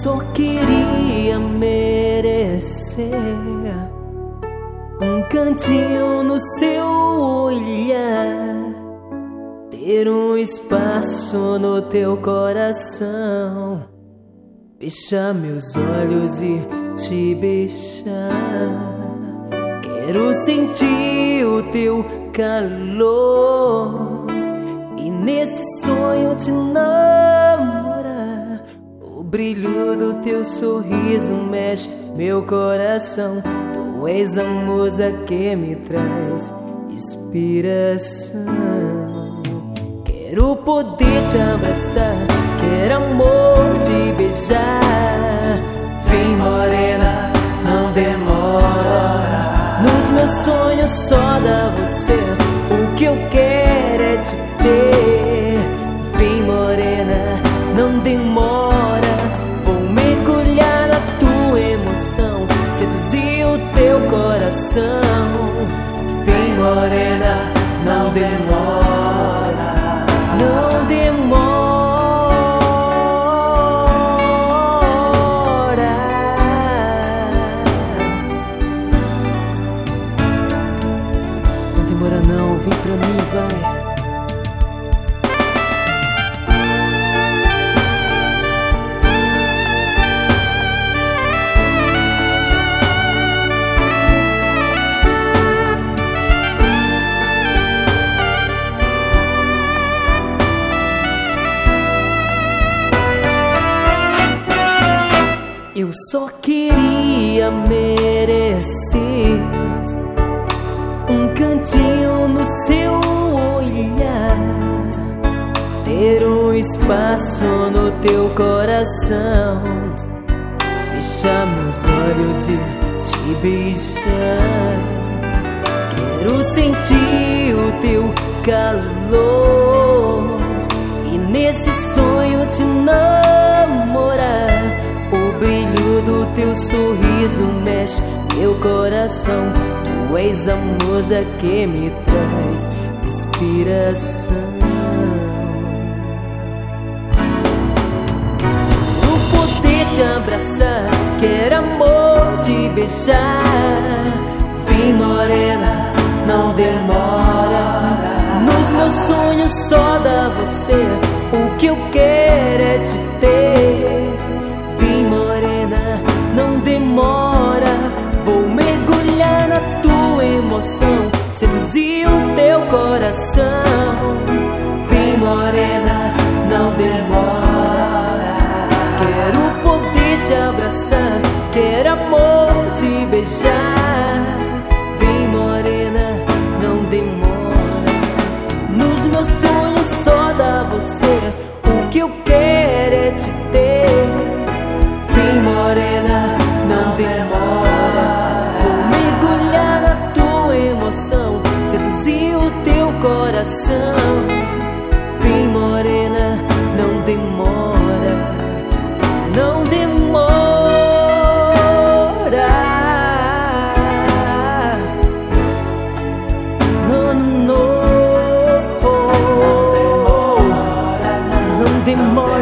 só queria merecer um cantinho no seu olhar, ter um espaço no teu coração, fechar meus olhos e te beijar. Quero sentir o teu calor e nesse sonho te namorar. O brilho do teu sorriso mexe meu coração. Tu és a musa que me traz inspiração. Quero poder te abraçar, quero amor te beijar. Vem morena, não demora. Nos meus sonhos só dá você. O que eu quero é te ter. Vem morena, não demora. Vou mergulhar na tua emoção, seduzir o teu coração. Vem morena, não demora. Não demora. Não demora não, vem pra mim, vai. Eu só queria merecer um cantinho no seu olhar, ter um espaço no teu coração, fechar meus olhos e te beijar. Quero sentir o teu calor e nesse sonho te namorar. O brilho do teu sorriso mexe meu coração. Tu és a musa que me traz inspiração. Quero poder te abraçar, quero amor te beijar. Vem morena, não demora. Nos meus sonhos só dá você. O que eu quero é te ter. Não demora, vou mergulhar na tua emoção, seduzir o teu coração. Vem morena, não demora. Quero poder te abraçar, quero amor te beijar. Vem morena, não demora. Nos meus sonhos só dá você. O que eu quero é te ter. Vem morena, não demora. Vou mergulhar na tua emoção, seduzir o teu coração. Vem morena, não demora. Não demora. Não, não, não demora.